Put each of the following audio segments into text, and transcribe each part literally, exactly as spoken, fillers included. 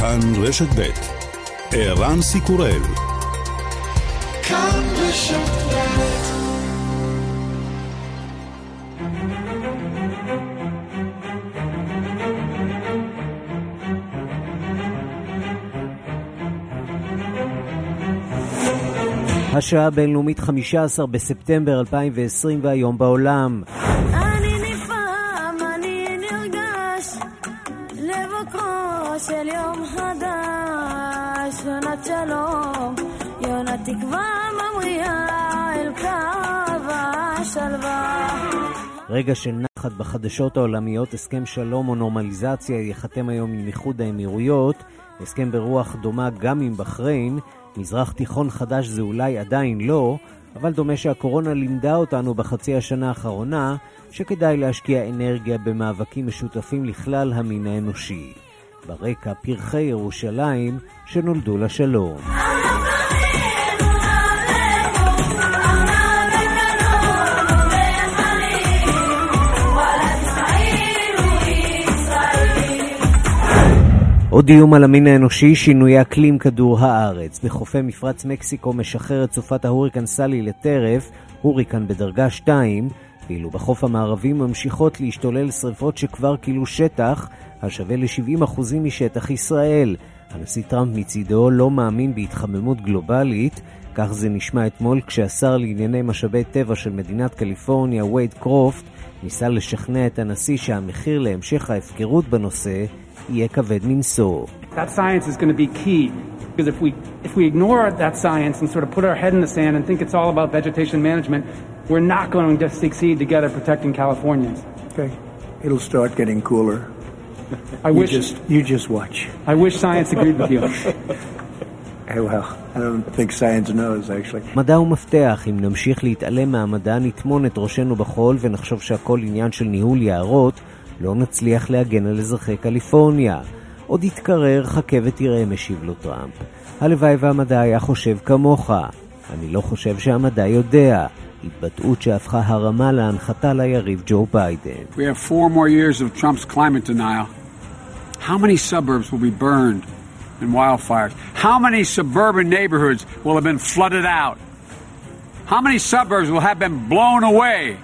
כאן רשת ב' ערן סיקורל. כאן רשת ב'. השעה הבינלאומית חמישה עשר בספטמבר אלפיים ועשרים והיום בעולם. אני נפעם, אני נרגש לבוקרו של יום חדש, יונת שלום, יונת תקווה ממריאה אל קו השלווה. רגע של נחת בחדשות העולמיות. הסכם שלום או נורמליזציה ייחתם היום עם איחוד האמירויות, הסכם ברוח דומה גם עם בחריין. מזרח תיכון חדש זה אולי עדיין לא, אבל דומה שהקורונה לימדה אותנו בחצי השנה האחרונה שכדאי להשקיע אנרגיה במאבקים משותפים לכלל המין האנושי. ברקע פרחי ירושלים שנולדו לשלום. עוד איום על המין האנושי, שינוי אקלים כדור הארץ. בחופי מפרץ מקסיקו משחררת סופת ההוריקן סלי לטרף, הוריקן בדרגה שתיים, ואילו בחוף המערבי ממשיכות להשתולל שריפות שכבר כילו שטח, השווה ל-שבעים אחוז משטח ישראל. הנשיא טראמפ מצידו לא מאמין בהתחממות גלובלית, כך זה נשמע אתמול כשהשר לענייני משאבי טבע של מדינת קליפורניה, וייד קרופט, ניסה לשכנע את הנשיא שהמחיר להמשך ההפקרות בנושא יהיה כבד מנשוא. That science is going to be key, because if we if we ignore that science and sort of put our head in the sand and think it's all about vegetation management, we're not going to succeed together protecting Californians. Okay, it'll start getting cooler. I you wish just you just watch. I wish science agreed with you. Hey, well, I don't think science knows actually. מדע הוא מפתח. אם נמשיך להתעלם מהמדע נטמון את ראשנו בחול ונחשוב שהכל עניין של ניהול יערות, לא נצליח להגן על אזרחי קליפורניה. עוד יתקרר, חכה ותראה, משיב לו טראמפ. הלוואי והמדע היה חושב כמוך. אני לא חושב שהמדע יודע. התבטאות שהפכה הרמה להנחתה ליריב ג'ו ביידן. We have four more years of Trump's climate denial. How many suburbs will be burned in wildfires? How many suburban neighborhoods will have been flooded out? How many suburbs will have been blown away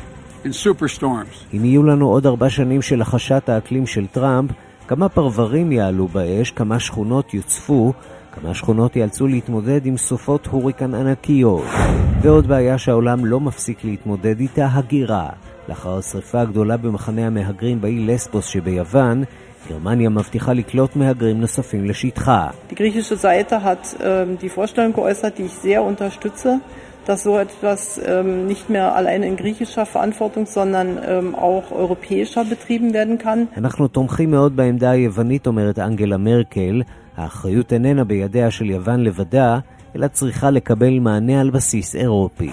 in superstorms? אם יהיו לנו עוד ארבע שנים של החשת האקלים של טראמפ, כמה פרברים יעלו באש, כמה שכונות יוצפו, כמה שכונות יאלצו להתמודד עם סופות הוריקן ענקיות. ועוד בעיה שהעולם לא מפסיק להתמודד איתה, הגירה. לאחר השריפה הגדולה במחנה המהגרים באי לסבוס שביוון, גרמניה מבטיחה לקלוט מהגרים נוספים לשטחה. Die griechische Seite hat ähm, die Vorstellung geäußert, die ich sehr unterstütze, dass so etwas ähm, nicht mehr allein in griechischer Verantwortung, sondern ähm, auch europäischer betrieben werden kann. אנחנו תומכים מאוד בעמדה היוונית, אומרת אנגלה מרקל. האחריות איננה בידיה של יוון לבדה, אלא צריכה לקבל מענה על בסיס אירופי.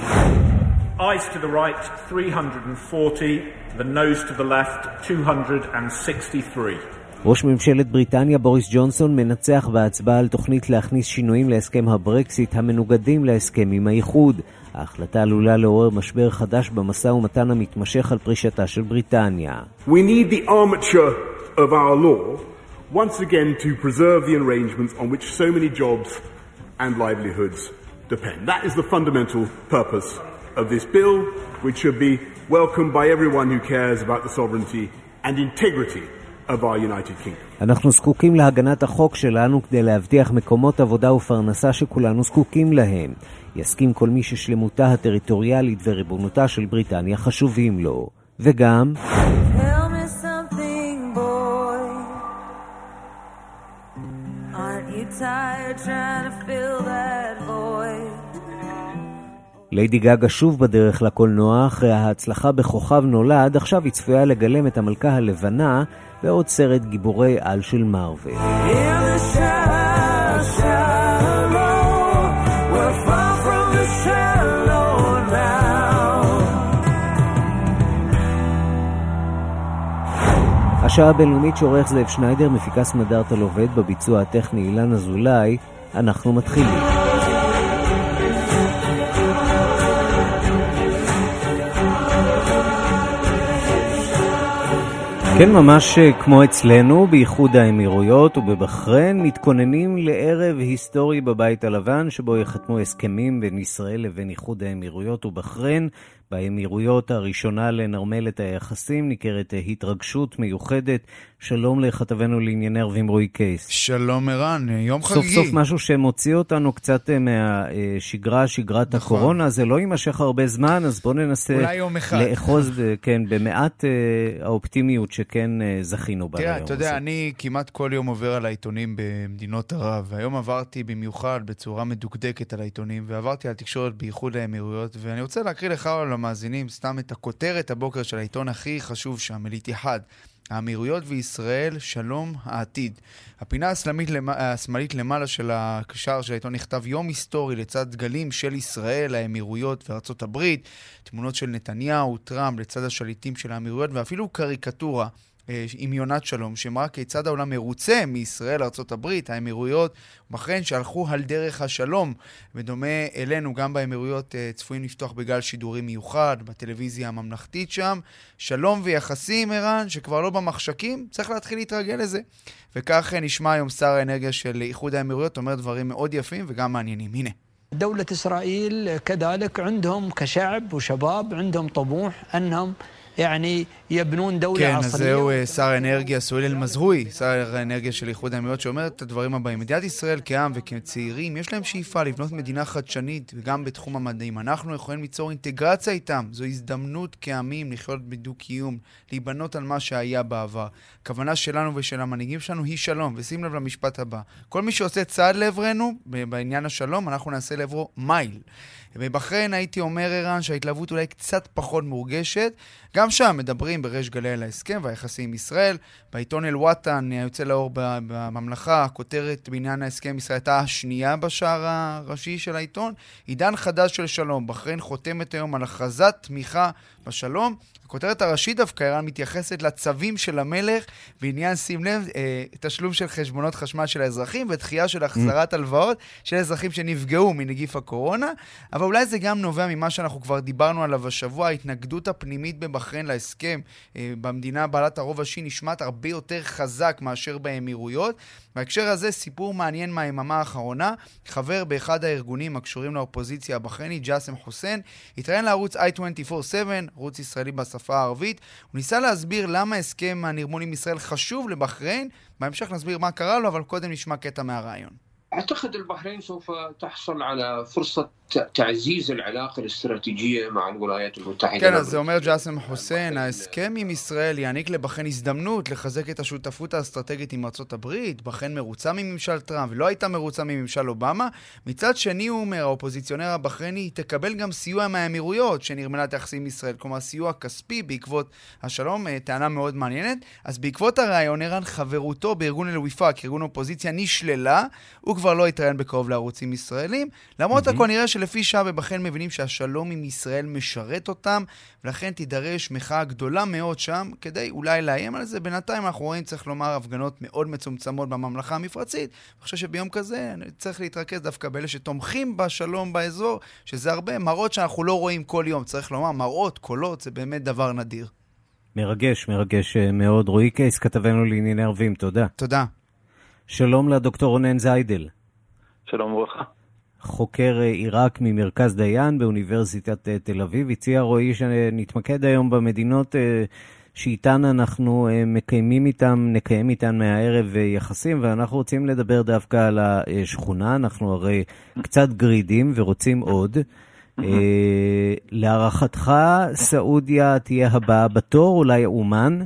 Eyes to the right, three hundred forty, the nose to the left, two hundred sixty-three. ראש ממשלת בריטניה בוריס ג'ונסון מנצח בהצבעה על תוכנית להכניס שינויים להסכם הברקסיט המנוגדים להסכם עם האיחוד. ההחלטה עלולה לעורר משבר חדש במשא ומתן המתמשך על פרישתה של בריטניה. We need the armature of our law once again to preserve the arrangements on which so many jobs and livelihoods depend. That is the fundamental purpose of this bill, which should be welcomed by everyone who cares about the sovereignty and integrity of our United Kingdom. אנחנו זקוקים להגנת החוק שלנו כדי להבטיח מקומות עבודה ופרנסה שכולנו זקוקים להם. יסכים כל מי ששלמותה הטריטוריאלית וריבונותה של בריטניה חשובים לו. וגם Tell me something, boy. Aren't you tired trying to fill that void? ליידי גגה שוב בדרך לקולנוע. אחרי ההצלחה בכוכב נולד, עכשיו היא צפויה לגלם את המלכה הלבנה ועוד סרט גיבורי על של מארוול. השעה הבינלאומית שעורך זאב שניידר, מפיקס מדארטה לובד, בביצוע הטכני אילן אזולאי. אנחנו מתחילים. כן, ממש כמו אצלנו, באיחוד האמירויות ובבחריין, מתכוננים לערב היסטורי בבית הלבן, שבו יחתמו הסכמים בין ישראל לבין איחוד האמירויות ובחריין. באמירויות הראשונה לנרמל את היחסים ניכרת התרגשות מיוחדת. שלום לכתבנו לענייני ערבים רועי קייס. שלום ערן, יום חגיגי. סוף סוף משהו שמוציא אותנו קצת מהשגרה, שגרת נכון. הקורונה. זה לא יימשך הרבה זמן, אז בואו ננסה לאחוז כן, במעט האופטימיות שכן זכינו בה. תראה, אתה יודע, אני כמעט כל יום עובר על העיתונים במדינות ערב, והיום עברתי במיוחד בצורה מדוקדקת על העיתונים, ועברתי על תקשורת באיחוד האמירויות, ואני רוצה להקריא לך על המאזינים סתם את הכותרת הבוקר של העיתון הכי חשוב שם, אל-איתיחאד. האמירויות וישראל, שלום העתיד. הפינה השמאלית, השמאלית למעלה של הקשר של העיתון נכתב יום היסטורי לצד דגלים של ישראל, האמירויות וארצות הברית, תמונות של נתניהו, טראמפ לצד השליטים של האמירויות, ואפילו קריקטורה עם יונת שלום, שמראה כיצד העולם מרוצה מישראל, ארצות הברית, האמירויות, בחריין שהלכו על דרך השלום. ודומה אלינו, גם באמירויות צפויים לפתוח בגל שידורים מיוחד, בטלוויזיה הממלכתית שם. שלום ויחסים, ערן, שכבר לא במחשקים, צריך להתחיל להתרגל לזה. וכך נשמע היום שר האנרגיה של איחוד האמירויות, אומר דברים מאוד יפים וגם מעניינים. הנה. دولة إسرائيل كذلك عندهم كشعب وشباب عندهم طموح أنهم يعني يبنون دولة כן, عصرية. אז זהו שר האנרגיה סואיל אל-מזרוי, שר האנרגיה של איחוד האמירויות, שאומר את הדברים הבאים. מדינת ישראל כעם וכצעירים, יש להם שאיפה לבנות מדינה חדשנית, וגם בתחום המדעים. אנחנו יכולים ליצור אינטגרציה איתם. זו הזדמנות כעמים לחיות בדו-קיום, להיבנות על מה שהיה בעבר. הכוונה שלנו ושל המנהיגים שלנו היא שלום, ושים לב למשפט הבא. כל מי שעושה צעד לעברנו, בעניין השלום, אנחנו נעשה לעברו מייל. בבחריין הייתי אומר, ערן, שההתלהבות אולי קצת פחות מורגשת. גם שם מדברים בריש גלי על ההסכם והיחסים עם ישראל. בעיתון אל-וואטן יוצא לאור בממלכה, הכותרת בעניין ההסכם עם ישראל הייתה השנייה בשער הראשי של העיתון. עידן חדש של שלום. בחריין חותמת היום על הכרזת תמיכה בשלום. הכותרת הראשית דווקא ערן מתייחסת לצווים של המלך בעניין, שים לב, אה, תשלום של חשבונות חשמל של האזרחים ודחייה של החזרת הלוואות של האזרחים שנפגעו מנגיף הקורונה. אבל אולי זה גם נובע ממה שאנחנו כבר דיברנו עליו השבוע, ההתנגדות הפנימית בבחריין להסכם אה, במדינה בעלת הרוב השיעי נשמעת הרבה יותר חזק מאשר באמירויות. בהקשר הזה סיפור מעניין מהיממה האחרונה, חבר באחד הארגונים הקשורים לאופוזיציה הבחרינית, ג'אסם חוסיין, התראיין לערוץ איי עשרים וארבע שבע, ערוץ ישראלי בשפה הערבית. הוא ניסה להסביר למה הסכם הנרמול עם ישראל חשוב לבחריין, בהמשך נסביר מה קרה לו, אבל קודם נשמע קטע מהרעיון. أعتقد البحرين سوف تحصل على فرصة تعزيز العلاقة الاستراتيجية مع الولايات المتحدة. כן, אז זה אומר ג'אסם חוסיין, ההסכם עם ישראל יעניק לבחריין הזדמנות לחזק את השותפות האסטרטגית עם ארצות הברית. בחריין מרוצה מממשל טראמפ, ולא הייתה מרוצה מממשל אובמה. מצד שני, הוא אומר, האופוזיציונר הבחרייני תקבל גם סיוע מהאמירויות שנרמלה את היחסים עם ישראל, כלומר סיוע כספי בעקבות השלום, טענה מאוד מעניינת. אז בעקבות הרעיון, ערן, חברותו בארגון אל-ויפאק, ארגון אופוזיציה, נשללה. הוא כבר לא יתראיין בקרוב לערוצים ישראלים, למרות הכל נראה שלפי שעה בבחריין מבינים שהשלום עם ישראל משרת אותם, ולכן תידרש מחאה גדולה מאוד שם, כדי אולי לאיים על זה. בינתיים אנחנו רואים, צריך לומר, הפגנות מאוד מצומצמות בממלכה המפרצית. אני חושב שביום כזה צריך להתרכז דווקא באלה שתומכים בשלום באזור, שזה הרבה מראות שאנחנו לא רואים כל יום, צריך לומר, מראות, קולות, זה באמת דבר נדיר. מרגש, מרגש מאוד. רועי קייס, כתבנו לענייני ערבים, תודה. תודה. שלום לדוקטור רונן זיידל. שלום וברכה. חוקר עיראק ממרכז דיין באוניברסיטת תל אביב. הציע רועי שנתמקד היום במדינות שאיתן אנחנו מקיימים איתם, נקיים איתן מהערב יחסים, ואנחנו רוצים לדבר דווקא על השכונה. אנחנו הרי קצת גרידים ורוצים עוד. להערכתך סעודיה תהיה הבאה בתור, אולי אומן?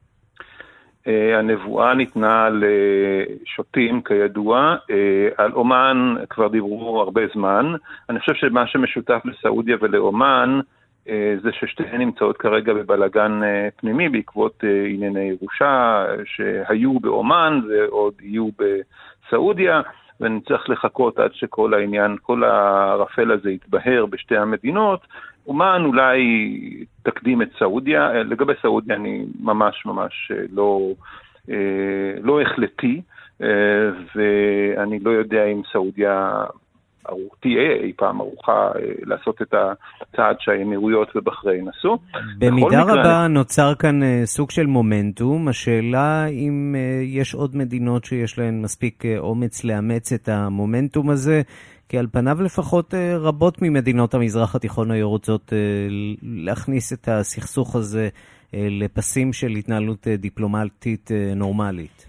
הנבואה ניתנה לשוטים כידוע, על אומן כבר דיברו הרבה זמן. אני חושב שמה שמשותף לסעודיה ולאומן זה ששתיהן נמצאות כרגע בבלגן פנימי בעקבות ענייני ירושה שהיו באומן ועוד יהיו בסעודיה, ונצטרך לחכות עד שכל העניין, כל הרפל הזה יתבהר בשתי המדינות. אומן אולי תקדים את סעודיה. לגבי סעודיה אני ממש ממש לא, לא החלטי, ואני לא יודע אם סעודיה תהיה אי פעם ערוכה לעשות את הצעד שהאמירויות ובחריין עשו. במידה רבה נוצר כאן סוג של מומנטום. השאלה אם יש עוד מדינות שיש להן מספיק אומץ לאמץ את המומנטום הזה, כי על פניו לפחות רבות ממדינות המזרח התיכון היו רוצות להכניס את הסכסוך הזה לפסים של התנהלות דיפלומטית נורמלית.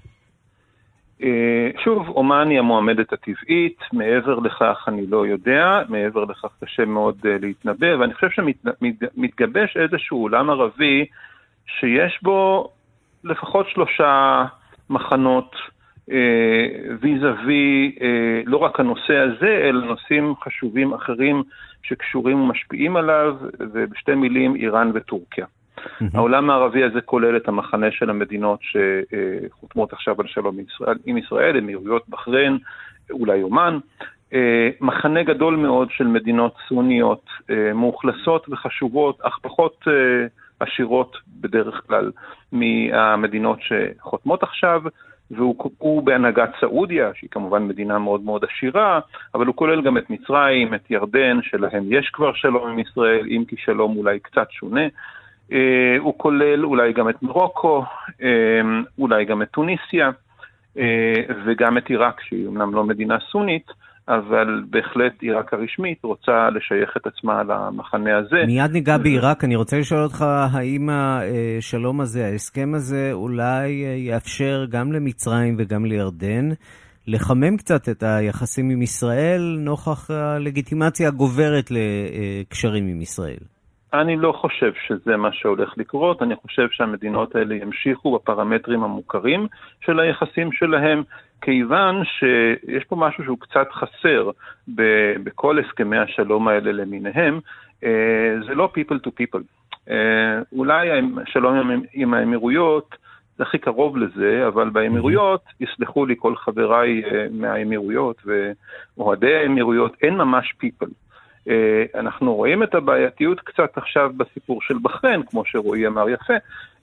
שוב, אומן היא המועמדת הטבעית, מעבר לכך אני לא יודע, מעבר לכך קשה מאוד להתנבא, ואני חושב שמתגבש איזשהו עולם ערבי שיש בו לפחות שלושה מחנות ויזווי, לא רק הנושא הזה, אלא נושאים חשובים אחרים שקשורים ומשפיעים עליו, ובשתי מילים איראן וטורקיה. העולם הערבי הזה כולל את המחנה של המדינות שחותמות עכשיו על שלום עם ישראל, אמירויות, בחריין, אולי אומן, מחנה גדול מאוד של מדינות סוניות, מאוכלסות וחשובות, אך פחות עשירות בדרך כלל מהמדינות שחותמות עכשיו, והוא בהנהגת סעודיה, שהיא כמובן מדינה מאוד מאוד עשירה, אבל הוא כולל גם את מצרים, את ירדן, שלהם יש כבר שלום עם ישראל, אם כי שלום אולי קצת שונה, הוא כולל אולי גם את מרוקו, אולי גם את טוניסיה, וגם את עיראק, שהיא אמנם לא מדינה סונית, אבל בהחלט עיראק הרשמית רוצה לשייך את עצמה למחנה הזה. מיד ניגע בעיראק, אני רוצה לשאול אותך, האם השלום הזה, ההסכם הזה, אולי יאפשר גם למצרים וגם לירדן, לחמם קצת את היחסים עם ישראל, נוכח הלגיטימציה הגוברת לקשרים עם ישראל? אני לא חושב שזה מה שהולך לקרות, אני חושב שהמדינות האלה ימשיכו בפרמטרים המוכרים של היחסים שלהם, כיוון שיש פה משהו שהוא קצת חסר בכל הסכמי השלום האלה למיניהם, זה לא people to people. אולי השלום עם האמירויות זה הכי קרוב לזה, אבל באמירויות, יסלחו לי כל חבריי מהאמירויות ואוהדי האמירויות, אין ממש people. אנחנו רואים את הבעייתיות קצת עכשיו בסיפור של בחריין, כמו שרועי אמר יפה,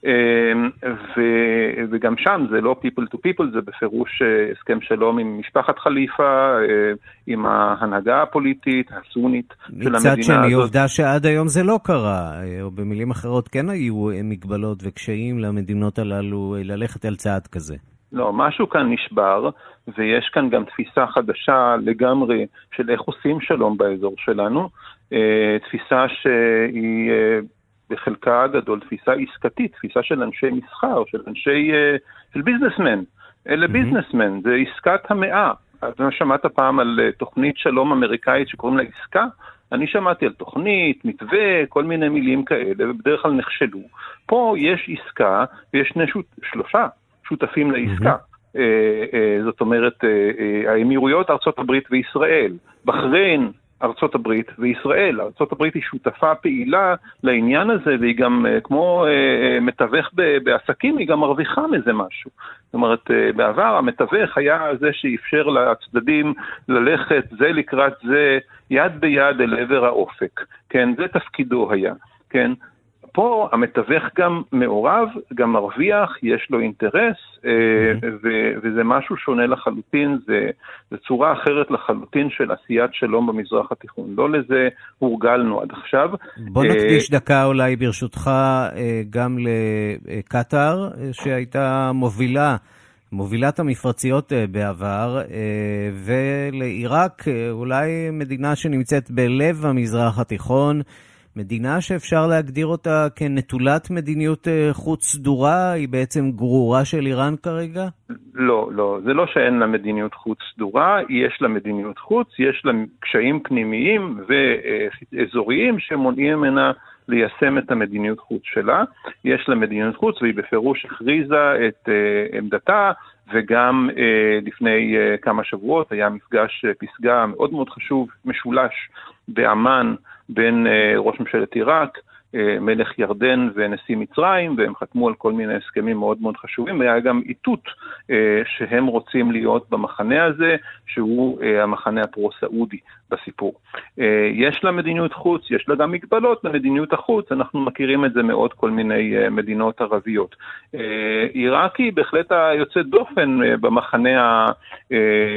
וגם שם זה לא people to people, זה בפירוש הסכם שלום עם משפחת חליפה, עם ההנהגה הפוליטית, הסונית של המדינה הזאת. מצד שני, עובדה שעד היום זה לא קרה, או במילים אחרות כן היו מגבלות וקשיים למדינות הללו ללכת על צעד כזה. לא, משהו כאן נשבר, ויש כאן גם תפיסה חדשה לגמרי של איך עושים שלום באזור שלנו, תפיסה שהיא בחלקה הגדול, תפיסה עסקתית, תפיסה של אנשי מסחר, של אנשי, של ביזנסמן, אלה ביזנסמן, זה עסקת המאה. אתה שמעת פעם על תוכנית שלום אמריקאית שקוראים לה עסקה? אני שמעתי על תוכנית, מתווה, כל מיני מילים כאלה, ובדרך כלל נכשלו. פה יש עסקה, ויש שני שות, שלושה שותפים לעסקה. Mm-hmm. זאת אומרת, האמירויות, ארצות הברית וישראל. בחריין, ארצות הברית וישראל. ארצות הברית היא שותפה פעילה לעניין הזה, והיא גם כמו מתווך בעסקים, היא גם מרוויחה מזה משהו. זאת אומרת, בעבר המתווך היה זה שאפשר לצדדים ללכת זה לקראת זה, יד ביד אל עבר האופק. כן, זה תפקידו היה. כן, פה המתווך גם מעורב, גם מרוויח, יש לו אינטרס, ו- וזה משהו שונה לחלוטין, זה, זה צורה אחרת לחלוטין של עשיית שלום במזרח התיכון. לא לזה הורגלנו עד עכשיו. בוא נקדיש דקה אולי ברשותך גם לקטר, שהייתה מובילה, מובילת המפרציות בעבר, ולעיראק, אולי מדינה שנמצאת בלב המזרח התיכון, מדינה שאפשר להגדיר אותה כנטולת מדיניות חוץ סדורה, היא בעצם גרורה של איראן כרגע? לא, לא, זה לא שאין לה מדיניות חוץ סדורה, יש לה מדיניות חוץ, יש לה קשיים פנימיים ואזוריים שמונעים ממנה ליישם את המדיניות חוץ שלה. יש לה מדיניות חוץ והיא בפירוש הכריזה את עמדתה, וגם לפני כמה שבועות היה מפגש פסגה מאוד מאוד חשוב, משולש באמן, בין ראש ממשלת עיראק, מלך ירדן ונשיא מצרים, והם חתמו על כל מיני הסכמים מאוד מאוד חשובים, והיה גם איתות שהם רוצים להיות במחנה הזה, שהוא המחנה הפרו-סעודי בסיפור. יש לה מדיניות חוץ, יש לה גם מגבלות במדיניות החוץ, אנחנו מכירים את זה מאוד כל מיני מדינות ערביות. עיראק היא בהחלט היוצאת דופן במחנה ה...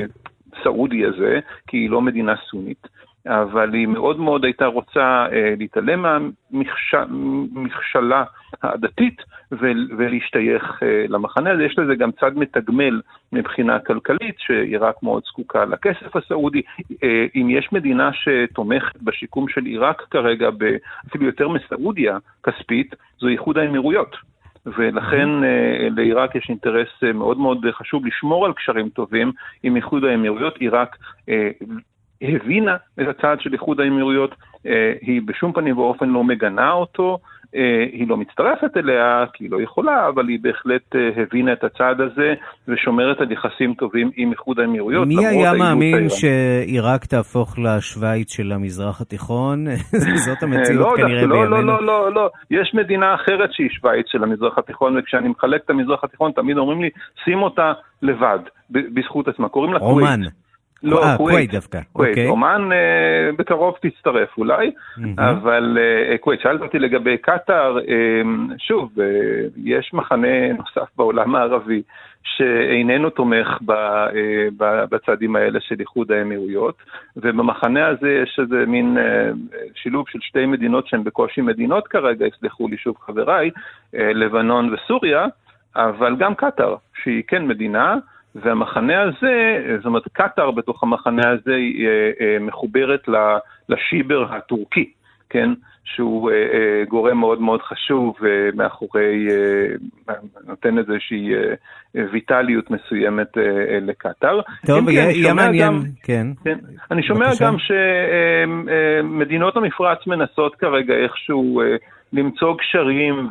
הסעודי הזה, כי היא לא מדינה סונית, אבל היא מאוד מאוד הייתה רוצה אה, להתעלם מהמכשלה העדתית ולהשתייך אה, למחנה הזה. יש לזה גם צד מתגמל מבחינה כלכלית, שעיראק מאוד זקוקה לכסף הסעודי. אה, אם יש מדינה שתומכת בשיקום של עיראק כרגע, אפילו יותר מסעודיה כספית, זו איחוד האמירויות. ולכן אה, לעיראק יש אינטרס אה, מאוד מאוד חשוב לשמור על קשרים טובים עם איחוד האמירויות. עיראק אה, הבינה את הצעד של איחוד האמירויות, היא בשום פנים ואופן לא מגנה אותו, היא לא מצטרפת אליה כי היא לא יכולה, אבל היא בהחלט הבינה את הצעד הזה ושומרת על יחסים טובים עם איחוד האמירויות. מי היה מאמין שעיראק תהפוך לשוויץ של המזרח התיכון? זאת המציאות כנראה בימינו. לא, לא, לא, לא. יש מדינה אחרת שהיא שוויץ של המזרח התיכון, וכשאני מחלק את המזרח התיכון תמיד אומרים לי, שים אותה לבד, בזכות עצמה. קוראים לה כווית. אומן. לא, אה, כווית דווקא. כווית. אומן בקרוב תצטרף אולי, אבל כווית, שאלת אותי לגבי קטר, שוב, יש מחנה נוסף בעולם הערבי, שאיננו תומך בצעדים האלה של איחוד האמירויות, ובמחנה הזה יש איזה מין שילוב של שתי מדינות שהן בקושי מדינות כרגע, יסלחו לי שוב חבריי, לבנון וסוריה, אבל גם קטר, שהיא כן מדינה, והמחנה הזה, זאת אומרת, קטר בתוך המחנה הזה היא מחוברת לשיבר הטורקי, כן? שהוא גורם מאוד מאוד חשוב מאחורי, נותן איזושהי ויטליות מסוימת לקטר. טוב, יהיה מעניין, כן. אני שומע גם שמדינות המפרץ מנסות כרגע איכשהו למצוא קשרים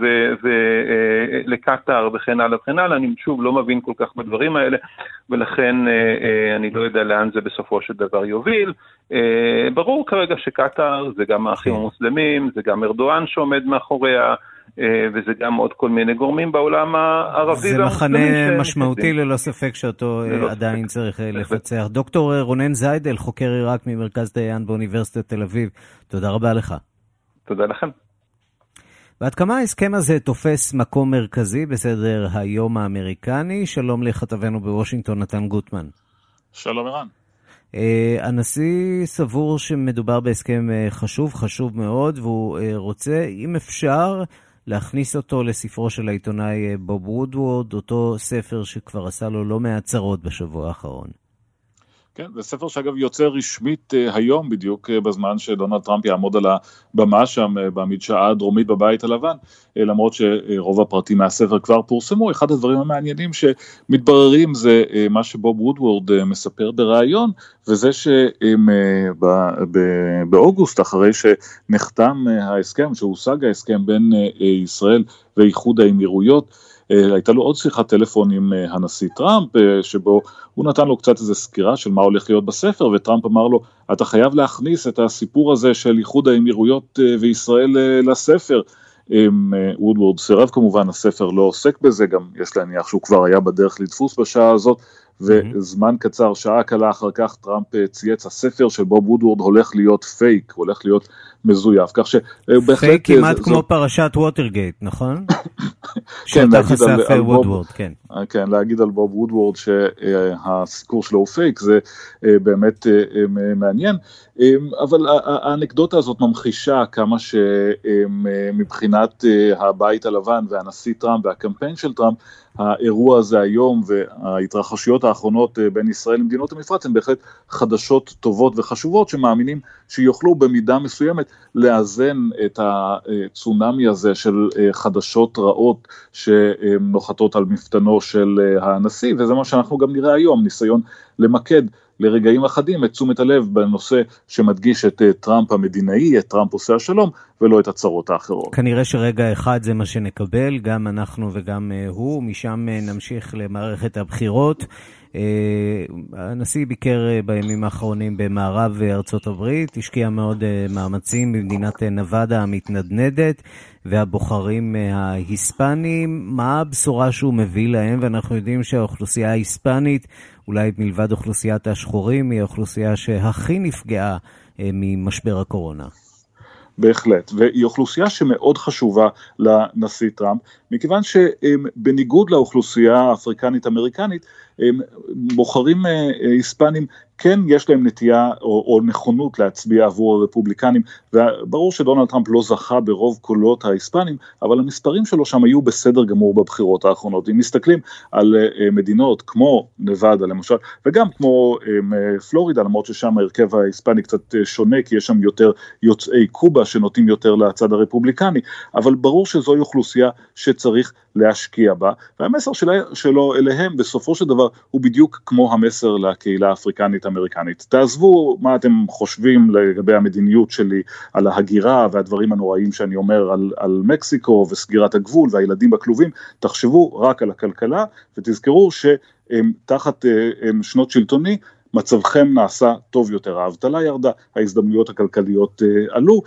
לקטר וכן הלאה וכן הלאה. אני שוב לא מבין כל כך בדברים האלה, ולכן אני לא יודע לאן זה בסופו של דבר יוביל. ברור כרגע שקטר זה גם האחים המוסלמים, זה גם ארדואן שעומד מאחוריה, וזה גם עוד כל מיני גורמים בעולם הערבי. זה מחנה משמעותי ללא ספק שאותו עדיין צריך לפצח. דוקטור רונן זיידל, חוקר עיראק ממרכז דיין באוניברסיטת תל אביב, תודה רבה לך. תודה לכם. ועד כמה ההסכם הזה תופס מקום מרכזי בסדר היום האמריקני? שלום לכתבנו בוושינגטון, נתן גוטמן. שלום ערן. הנשיא סבור שמדובר בהסכם חשוב, חשוב מאוד, והוא רוצה, אם אפשר, להכניס אותו לספרו של העיתונאי בוב וודוורד, אותו ספר שכבר עשה לו לא מעט צרות בשבוע האחרון. כן, זה ספר שאגב יוצא רשמית היום בדיוק בזמן שדונלד טראמפ יעמוד על הבמה שם במדשאה הדרומית בבית הלבן, למרות שרוב הפרטים מהספר כבר פורסמו. אחד הדברים המעניינים שמתבררים זה מה שבוב וודוורד מספר בראיון, וזה שבאוגוסט אחרי שנחתם ההסכם, שהושג ההסכם בין ישראל ואיחוד האמירויות, הייתה לו עוד שיחת טלפון עם הנשיא טראמפ, שבו הוא נתן לו קצת איזו סקירה של מה הולך להיות בספר, וטראמפ אמר לו, אתה חייב להכניס את הסיפור הזה של איחוד האמירויות וישראל לספר. וודוורד סירב כמובן, הספר לא עוסק בזה, גם יש להניח שהוא כבר היה בדרך לדפוס בשעה הזאת, וזמן קצר, שעה קלה אחר כך, טראמפ צייץ, הספר של בוב וודוורד הולך להיות פייק, הולך להיות מזויף, כך שבהחלט... פייק כמעט כמו פרשת ווטרגייט, נכון? שאתה חשף וודוורד, כן. כן, להגיד על בוב וודוורד שהסיקור שלו הוא פייק, זה באמת מעניין, אבל האנקדוטה הזאת ממחישה כמה שמבחינת הבית הלבן והנשיא טראמפ והקמפיין של טראמפ, האירוע הזה היום וההתרחשויות האחרונות בין ישראל למדינות המפרץ הן בהחלט חדשות טובות וחשובות שמאמינים שיוכלו במידה מסוימת לאזן את הצונמי הזה של חדשות רעות שנוחתות על מפתנו של הנשיא, וזה מה שאנחנו גם נראה היום, ניסיון למקד לרגעים אחדים את תשומת הלב בנושא שמדגיש את טראמפ המדינאי, את טראמפ עושה השלום, ולא את הצרות האחרות. כנראה שרגע אחד זה מה שנקבל, גם אנחנו וגם הוא, משם נמשיך למערכת הבחירות. הנשיא ביקר בימים האחרונים במערב ארצות הברית, השקיע מאוד מאמצים במדינת נבדה המתנדנדת, והבוחרים ההיספנים, מה הבשורה שהוא מביא להם? ואנחנו יודעים שהאוכלוסייה ההיספנית, אולי מלבד אוכלוסיית השחורים, היא האוכלוסייה שהכי נפגעה ממשבר הקורונה. בהחלט, והיא אוכלוסייה שמאוד חשובה לנשיא טראמפ, מכיוון שבניגוד לאוכלוסייה האפריקנית-אמריקנית, בוחרים היספנים כן יש להם נטייה או, או נכונות להצביע עבור הרפובליקנים, וברור שדונלד טראמפ לא זכה ברוב קולות ההיספנים, אבל המספרים שלו שם היו בסדר גמור בבחירות האחרונות. אם מסתכלים על מדינות כמו נבדה למשל, וגם כמו פלורידה, למרות ששם ההרכב ההיספני קצת שונה, כי יש שם יותר יוצאי קובה שנוטים יותר לצד הרפובליקני, אבל ברור שזוהי אוכלוסייה שצריך להשקיע בה, והמסר שלו אליהם בסופו של דבר הוא בדיוק כמו המסר לקהילה האפריקנית אמריקנית. תעזבו מה אתם חושבים לגבי המדיניות שלי על ההגירה והדברים הנוראים שאני אומר על, על מקסיקו וסגירת הגבול והילדים בכלובים, תחשבו רק על הכלכלה ותזכרו שתחת שנות שלטוני מצבכם נעשה טוב יותר, האבטלה ירדה, ההזדמנויות הכלכליות עלו,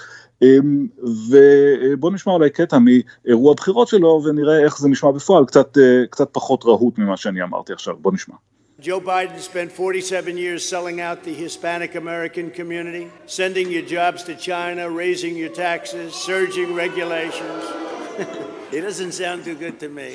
ובואו נשמע אולי קטע מאירוע הבחירות שלו ונראה איך זה נשמע בפועל, קצת, קצת פחות רהוט ממה שאני אמרתי עכשיו. בואו נשמע. Joe Biden spent forty-seven years selling out the Hispanic American community, sending your jobs to China, raising your taxes, surging regulations. It doesn't sound too good to me.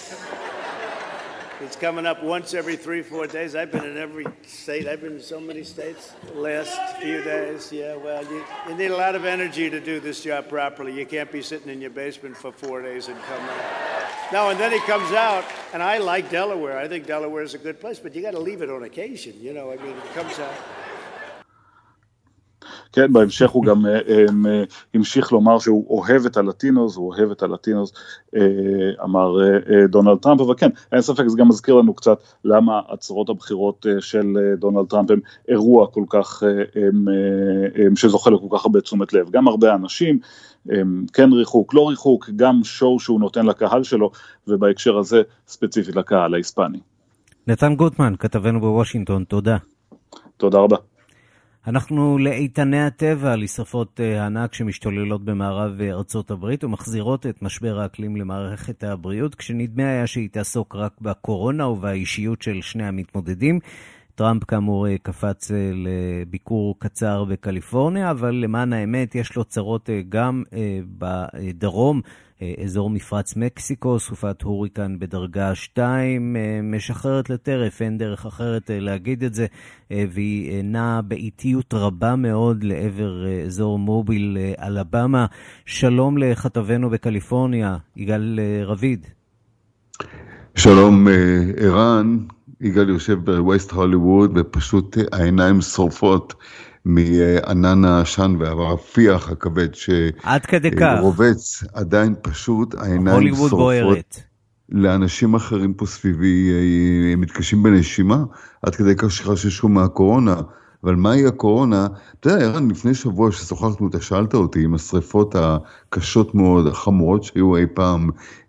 It's coming up once every three, four days. I've been in every state. I've been in so many states the last few days. Yeah, well, you, you need a lot of energy to do this job properly. You can't be sitting in your basement for four days and come out. No, and then he comes out, and I like Delaware. I think Delaware is a good place, but you got to leave it on occasion. You know, I mean, it comes out. כן, בהמשך הוא גם המשיך לומר שהוא אוהב את הלטינוס, הוא אוהב את הלטינוס, אמר דונלד טראמפ, אבל כן, אין ספק, זה גם מזכיר לנו קצת למה הצהרות הבחירות של דונלד טראמפ הם אירוע כל כך, שזוכה לכל כך הרבה תשומת לב, גם הרבה אנשים, כן ריחוק, לא ריחוק, גם שואו שהוא נותן לקהל שלו, ובהקשר הזה ספציפית לקהל ההיספני. נתן גוטמן, כתבנו בוושינגטון, תודה. תודה רבה. אנחנו לאיתני הטבע, לשרפות הענק שמשתוללות במערב ארצות הברית ומחזירות את משבר האקלים למערכת הבריאות, כשנדמה היה שהיא תעסוק רק בקורונה ובאישיות של שני המתמודדים. טראמפ כאמור קפץ לביקור קצר בקליפורניה, אבל למען האמת יש לו צרות גם בדרום, אזור מפרץ מקסיקו, סופת הוריקן בדרגה שתיים, משחררת לטרף, אין דרך אחרת להגיד את זה, והיא נעה באיטיות רבה מאוד לעבר אזור מוביל, אלבמה. שלום לכתבנו בקליפורניה, יגאל רביד. שלום ערן, יגאל יושב בווסט הוליווד, ופשוט העיניים שורפות מענן העשן והרפיח הכבד שרובץ, עדיין פשוט העיניים שורפות. לאנשים אחרים פה סביבי הם מתקשים בנשימה, עד כדי כך שחששו מהקורונה. אבל מהי הקורונה? אתה יודע, ערן, לפני שבוע ששוחחנו, אתה שאלת אותי עם השריפות הקשות מאוד, החמורות שהיו אי פעם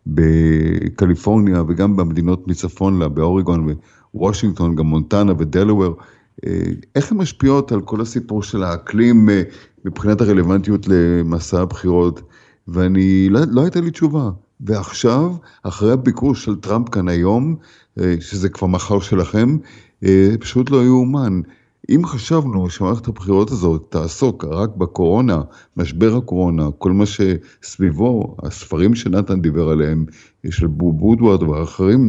בקליפורניה, וגם במדינות מצפון לה, באוריגון ווושינגטון, גם מונטנה ודלוור, איך הן משפיעות על כל הסיפור של האקלים מבחינת הרלוונטיות למסע הבחירות, ואני, לא, לא הייתה לי תשובה. ועכשיו, אחרי הביקור של טראמפ כאן היום, שזה כבר מחר שלכם, פשוט לא יאומן. אם חשבנו שמערכת הבחירות הזאת תעסוק רק בקורונה, משבר הקורונה, כל מה שסביבו, הספרים שנתן דיבר עליהם, של בוב וודוורד ואחרים,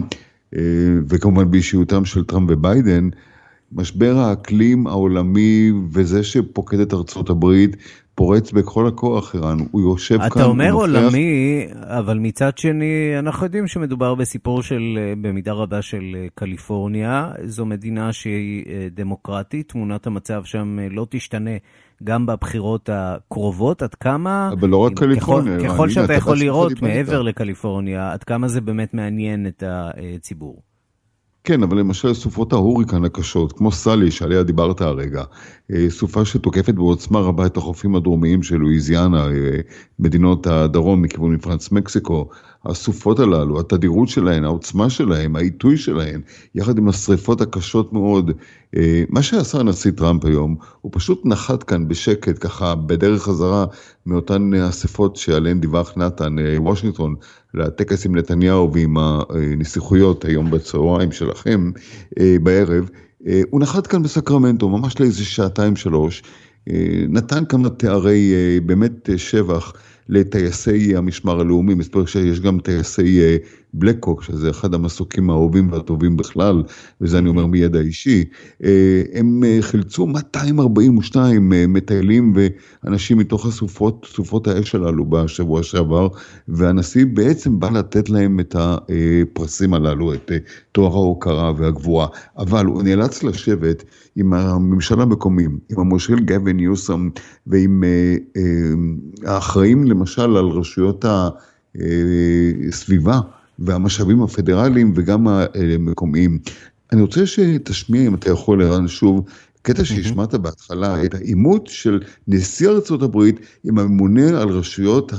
וכמובן באישיותם של טראמפ וביידן, משבר האקלים העולמי וזה שפוקד את ארצות הברית פורץ בכל הכוח, ערן, הוא יושב כאן. אתה אומר עולמי, אבל מצד שני אנחנו יודעים שמדובר בסיפור של, במידה רבה של קליפורניה, זו מדינה שהיא דמוקרטית, תמונת המצב שם לא תשתנה גם בבחירות הקרובות, עד כמה, אבל לא רק קליפורניה, ככל, ככל שאתה יכול לראות מעבר לקליפורניה, עד כמה זה באמת מעניין את הציבור. כן, אבל למשל סופות ההוריקן הקשות, כמו סלי שעליה דיברת הרגע, סופה שתוקפת בעוצמה רבה את החופים הדרומיים של לואיזיאנה, מדינות הדרום מכיוון מפרץ מקסיקו, הסופות הללו, התדירות שלהן, העוצמה שלהן, העיתוי שלהן, יחד עם השריפות הקשות מאוד, מה שעשה הנשיא טראמפ היום, הוא פשוט נחת כאן בשקט, ככה בדרך חזרה מאותן אספות שעליהן דיווח נתן וושינגטון, לטקס עם נתניהו ועם הנסיכויות היום בצהריים שלכם בערב, הוא נחת כאן בסקרמנטו, ממש לאיזה שעתיים שלוש, נתן כמה תארי באמת שבח לטייסי המשמר הלאומי, מספר שיש גם טייסי בלקוק, שזה אחד המסוקים האהובים והטובים בכלל, וזה אני אומר מידע אישי, הם חילצו מאתיים ארבעים ושתיים מטיילים ואנשים מתוך הסופות, סופות האש הללו בשבוע שעבר, והנשיא בעצם בא לתת להם את הפרסים הללו, את תואר ההוקרה והגבורה, אבל הוא נאלץ לשבת עם הממשל המקומיים, עם המושל גווין ניוסום, ועם האחראים למשל על רשויות הסביבה, והמשאבים הפדרליים וגם המקומיים. אני רוצה שתשמיע, אם אתה יכול לרן שוב, קטע שהשמעת בהתחלה, את האימות של נשיא ארצות הברית עם הממונה על רשויות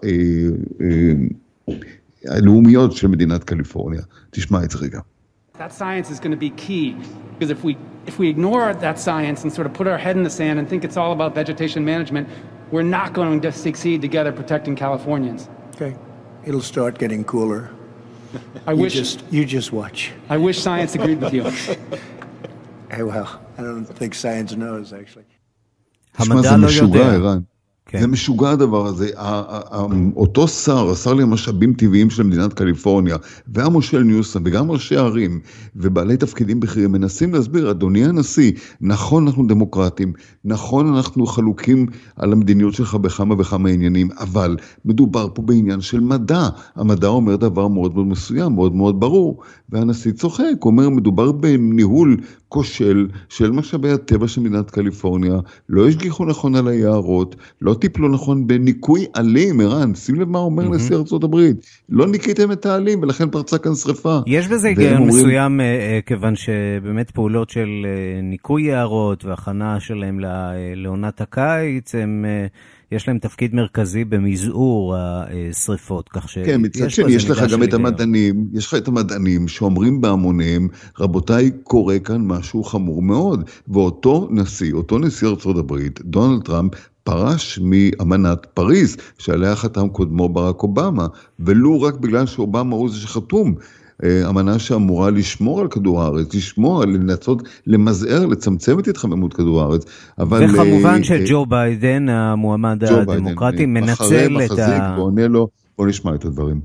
הלאומיות של מדינת קליפורניה. תשמע את זה רגע. That science is going to be key, because if we if we ignore that science and sort of put our head in the sand and think it's all about vegetation management, we're not going to succeed together protecting Californians. Okay. It'll start getting cooler. I you wish just you just watch. I wish science agreed with you. Hey, well, I don't think science knows actually. המדע לא יודע. זה משוגע הדבר הזה, אותו שר, השר למשאבים טבעיים של מדינת קליפורניה, והמושל ניוסום, וגם ראשי הערים, ובעלי תפקידים בכירים, מנסים להסביר, אדוני הנשיא, נכון אנחנו דמוקרטים, נכון אנחנו חלוקים על המדיניות שלך בכמה וכמה עניינים, אבל מדובר פה בעניין של מדע, המדע אומר דבר מאוד מאוד מסוים, מאוד מאוד ברור, והנשיא צוחק, הוא אומר, מדובר בניהול כושל של משאבי הטבע של מדינת קליפורניה, לא השגיחו נכון על היערות, לא טיפלו נכון בניקוי עלים, ערן, שים לב מה אומר נשיא ארצות הברית, לא ניקיתם את העלים ולכן פרצה כאן שריפה. יש בזה היגיון מסוים, כיוון שבאמת פעולות של ניקוי יערות והכנה שלהם לעונת הקיץ, הם... יש להם תפקיד מרכזי במזעור השריפות, כך ש... כן, מצד שני, יש לך גם את המדענים, יש לך את המדענים שאומרים בהמוניהם, רבותיי, קורה כאן משהו חמור מאוד, ואותו נשיא, אותו נשיא ארצות הברית, דונלד טראמפ, פרש מאמנת פריז, שעליה חתם קודמו ברק אובמה, ולו רק בגלל שאובמה הוא זה שחתום, אמנה שאמורה לשמור על כדור הארץ, לשמור, לנסות למזער, לצמצם את התחממות כדור הארץ. וכמובן שג'ו ביידן, המועמד הדמוקרטי, מנצל את ה... בוא נשמע את הדברים.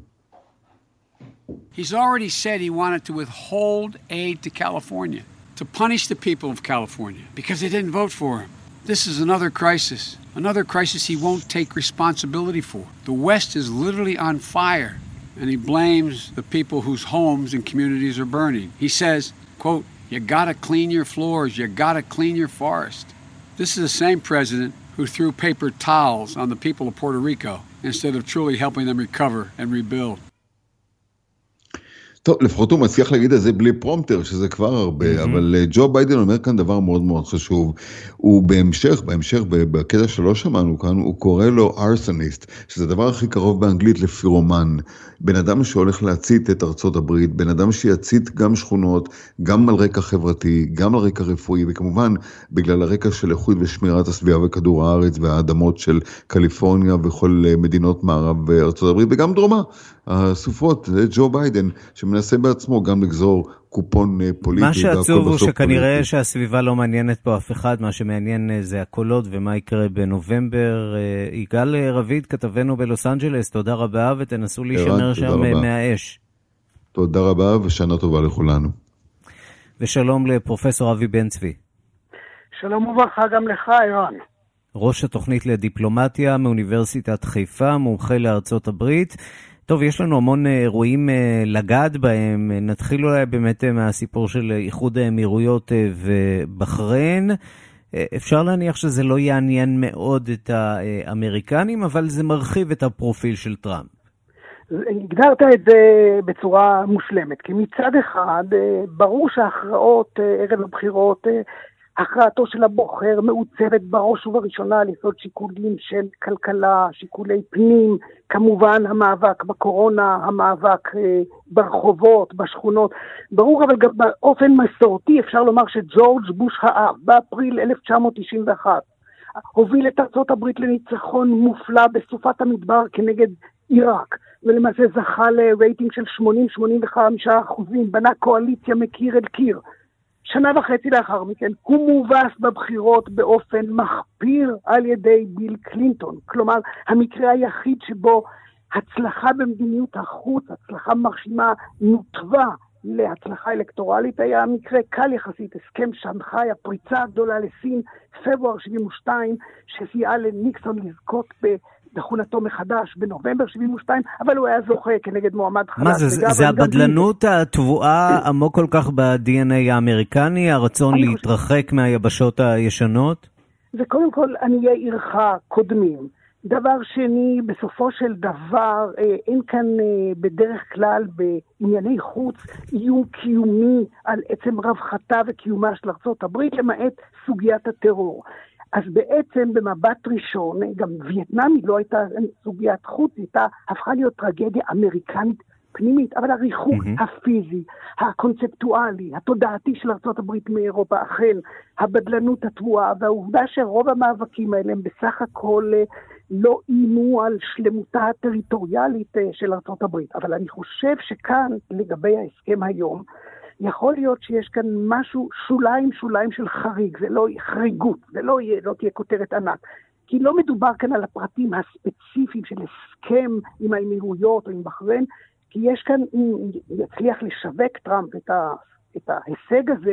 He's already said he wanted to withhold aid to California, to punish the people of California, because they didn't vote for him. This is another crisis, another crisis he won't take responsibility for. The West is literally on fire. And he blames the people whose homes and communities are burning. He says, quote, you gotta clean your floors, you gotta clean your forest. This is the same president who threw paper towels on the people of Puerto Rico instead of truly helping them recover and rebuild. טוב, לפחות הוא מצליח להגיד את זה בלי פרומטר, שזה כבר הרבה, אבל ג'ו ביידן אומר כאן דבר מאוד מאוד חשוב. הוא בהמשך, בהמשך, בקטע שלא שמענו כאן, הוא קורא לו ארסניסט, שזה הדבר הכי קרוב באנגלית לפירומן. בן אדם שהולך להצית את ארצות הברית, בן אדם שיצית גם שכונות, גם על רקע חברתי, גם על רקע רפואי, וכמובן בגלל הרקע של איכות ושמירת הסביבה וכדור הארץ והאדמות של קליפורניה וכל מדינות מערב ארצות הברית, וגם דרומה. הסופות, זה ג'ו ביידן, שמנסה בעצמו גם לגזור קופון פוליטי. מה שעצוב הוא שכנראה שהסביבה לא מעניינת פה אף אחד, מה שמעניין זה הקולות ומה יקרה בנובמבר. יגאל רביד, כתבנו בלוס אנג'לס, תודה רבה, ותנסו להישמר שם מהאש. תודה רבה ושנה טובה לכולנו. ושלום לפרופסור אבי בן צבי. שלום וברכה גם לך, ערן. ראש התוכנית לדיפלומטיה מאוניברסיטת חיפה, מומחה לארצות הברית. טוב, יש לנו המון אירועים לגעת בהם. נתחיל אולי באמת מהסיפור של איחוד האמירויות ובחריין. אפשר להניח שזה לא יעניין מאוד את האמריקנים, אבל זה מרחיב את הפרופיל של טראמפ. הגדרת את זה בצורה מושלמת, כי מצד אחד ברור שההכרעות ערב הבחירות, הכרעתו של הבוחר מעוצבת בראש ובראשונה על יסוד שיקולים של כלכלה, שיקולי פנים, כמובן המאבק בקורונה, המאבק ברחובות, בשכונות. ברור, אבל גם באופן מסורתי אפשר לומר שג'ורג' בוש האב באפריל אלף תשע מאות תשעים ואחת הוביל את ארצות הברית לניצחון מופלא בסופת המדבר כנגד עיראק, ולמעשה זכה לרייטינג של שמונים עד שמונים וחמישה אחוזים, בנה קואליציה מקיר אל קיר. שנה וחצי לאחר מכן, הוא מובס בבחירות באופן מחפיר על ידי ביל קלינטון. כלומר, המקרה היחיד שבו הצלחה במדיניות החוץ, הצלחה מרשימה, נותבה להצלחה אלקטורלית, היה המקרה קל יחסית, הסכם שנגחאי, הפריצה הגדולה לסין, פברואר שבעים ושתיים, שסייעה לניקסון לזכות בכהונתו מחדש בנובמבר שבעים ושתיים, אבל הוא היה זוכה כנגד מועמד חדש. מה זה, זה, זה הבדלנות הטבועה עמוק כל כך ב-די אן איי האמריקני, הרצון להתרחק חושב... מהיבשות הישנות? זה קודם כל עניי עירך קודמים. דבר שני, בסופו של דבר, אין כאן בדרך כלל בענייני חוץ איום קיומי על עצם רווחתה וקיומה של ארצות הברית, למעט סוגיית הטרור. אז בעצם במבט ראשון, גם וייטנאם לא הייתה סוגיית חוץ, הייתה הפכה להיות טרגדיה אמריקנית פנימית, אבל הריחוק mm-hmm. הפיזי, הקונספטואלי, התודעתי של ארצות הברית מאירופה, אכן, הבדלנות התבואה, והעובדה שרוב המאבקים האלה הם בסך הכל לא אימו על שלמותה הטריטוריאלית של ארצות הברית. אבל אני חושב שכאן, לגבי ההסכם היום, יכול להיות שיש כאן משהו, שוליים שוליים של חריג, זה לא חריגות, זה לא, יהיה, לא תהיה כותרת ענק. כי לא מדובר כאן על הפרטים הספציפיים של הסכם עם האמירויות או עם בחריין, כי יש כאן, אם יצליח לשווק טראמפ את, ה, את ההישג הזה,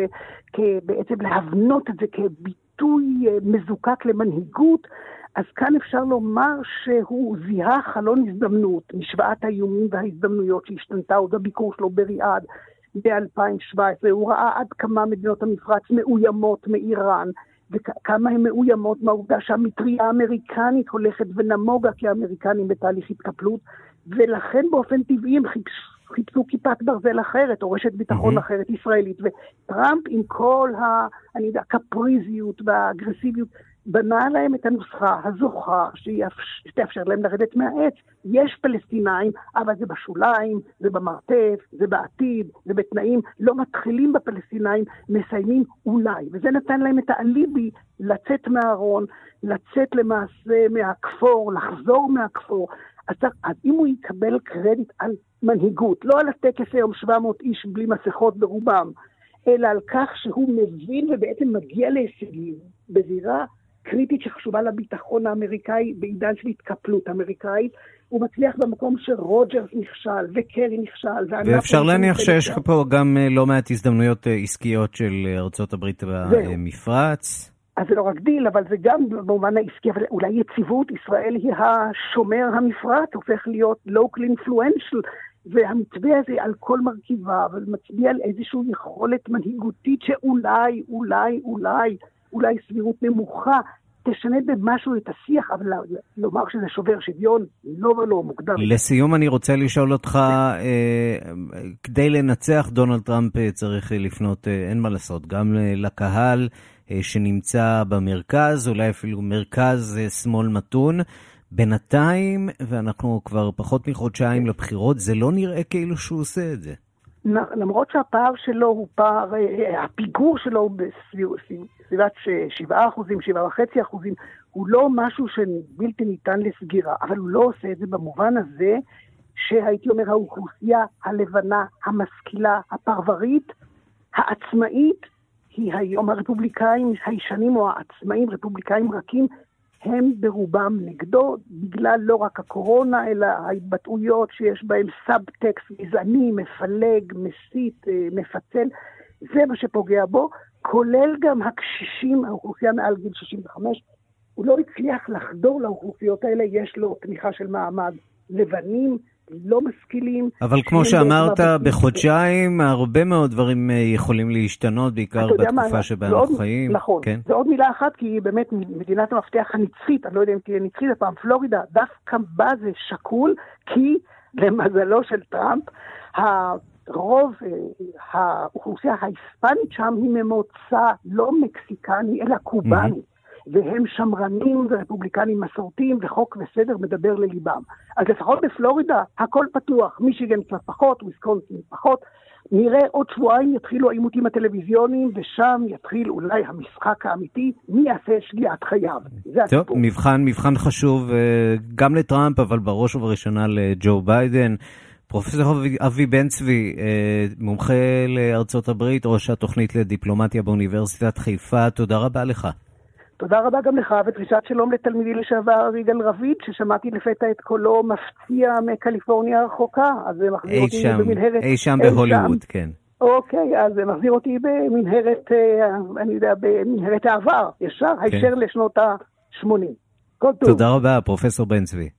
בעצם להבנות את זה כביטוי מזוקק למנהיגות, אז כאן אפשר לומר שהוא זיהה חלון הזדמנות, משוואת האיומים וההזדמנויות שהשתנתה עוד הביקור שלו בריאד ב-אלפיים שבע עשרה, הוא ראה עד כמה מדינות המפרץ מאוימות מאיראן, וכמה הן מאוימות מהעובדה שהמטריה האמריקנית הולכת ונמוגה כאמריקנים בתהליך התקפלות, ולכן באופן טבעי הם חיפשו כיפת ברזל אחרת, או רשת ביטחון mm-hmm. אחרת ישראלית, וטראמפ עם כל ה, אני יודע, הקפריזיות והאגרסיביות, בנה להם את הנוסחה הזוכה שתאפשר להם לרדת מהעץ. יש פלסטינאים, אבל זה בשוליים, זה במרתף, זה בעתיד, זה בתנאים, לא מתחילים בפלסטינאים, מסיימים אולי, וזה נתן להם את האליבי לצאת מהארון, לצאת למעשה מהכפור, לחזור מהכפור. אז, אז אם הוא יקבל קרדיט על מנהיגות, לא על הטקס היום שבע מאות איש בלי מסכות ברובם, אלא על כך שהוא מבין ובעצם מגיע להישגים בזירה קריטית שחשובה לביטחון האמריקאי בעידן של התקפלות אמריקאית, הוא מצליח במקום שרוג'רס נכשל וקרי נכשל. ואפשר להניח שיש פה גם לא מעט הזדמנויות עסקיות של ארצות הברית במפרץ. אז זה לא רק דיל, אבל זה גם במובן העסקי, אבל אולי יציבות, ישראל היא השומר המפרץ, הופך להיות local influential, והמתווה הזה על כל מרכיבה, אבל מצביע על איזושהי יכולת מנהיגותית שאולי, אולי, אולי, אולי סבירות נמוכה, תשנה במשהו את השיח, אבל לומר שזה שובר שוויון, לא ולא מוקדם. לסיום אני רוצה לשאול אותך, אה, כדי לנצח דונלד טראמפ צריך לפנות, אה, אין מה לעשות, גם לקהל אה, שנמצא במרכז, אולי אפילו מרכז אה, שמאל מתון, בינתיים, ואנחנו כבר פחות מחודשיים לבחירות, זה לא נראה כאילו שהוא עושה את זה. למרות שהפער שלו הוא פער, הפיגור שלו הוא בסביבת שבעה אחוזים, שבעה וחצי אחוזים, הוא לא משהו שבלתי ניתן לסגירה, אבל הוא לא עושה את זה במובן הזה, שהייתי אומר האוכלוסייה הלבנה, המשכילה, הפרברית, העצמאית, היא היום הרפובליקאים הישנים או העצמאים, רפובליקאים רכים, הם ברובם נגדו, בגלל לא רק הקורונה, אלא ההתבטאויות שיש בהם סאבטקסט גזעני, מפלג, מסית, מפצל, זה מה שפוגע בו, כולל גם הקשישים, האוכלוסייה מעל גיל שישים וחמש, הוא לא הצליח לחדור לאוכלוסיות האלה, יש לו תמיכה של מעמד לבנים, לא משכילים. אבל כמו שאמרת, בחודשיים הרבה מאוד דברים יכולים להשתנות, בעיקר בתקופה שבה אנחנו חיים. נכון, זה עוד מילה אחת, כי באמת מדינת המפתח הנצחית, אני לא יודע אם תהיה נצחית הפעם, פלורידה, דווקא בה זה שקול, כי למזלו של טראמפ, הרוב, האוכלוסייה ההיספנית שם היא ממוצא לא מקסיקני, אלא קובני. והם שמרנים ורפובליקנים מסורתיים, וחוק וסדר מדבר לליבם. אז לפחות בפלורידה, הכל פתוח, מישיגן קצת פחות, וויסקונסין פחות, נראה עוד שבועיים יתחילו העימותים הטלוויזיוניים, ושם יתחיל אולי המשחק האמיתי, מי יעשה שגיאת חייו. טוב, מבחן, מבחן חשוב גם לטראמפ, אבל בראש ובראשונה לג'ו ביידן. פרופסור אבי בן צבי, מומחה לארצות הברית, ראש התוכנית לדיפלומטיה באוניברסיטת חיפה, תודה רבה לך. תודה רבה גם לך, ודרישת שלום לתלמידי לשעבר יגאל רביד, ששמעתי לפתע את קולו מפציע מקליפורניה הרחוקה, אז זה מחזיר אותי במנהרת... אי שם בהוליווד, כן. אוקיי, אז זה מחזיר אותי במנהרת, אני יודע, במנהרת העבר, ישר, הישר לשנות ה-שמונים. כל טוב. תודה רבה, פרופסור בן צבי.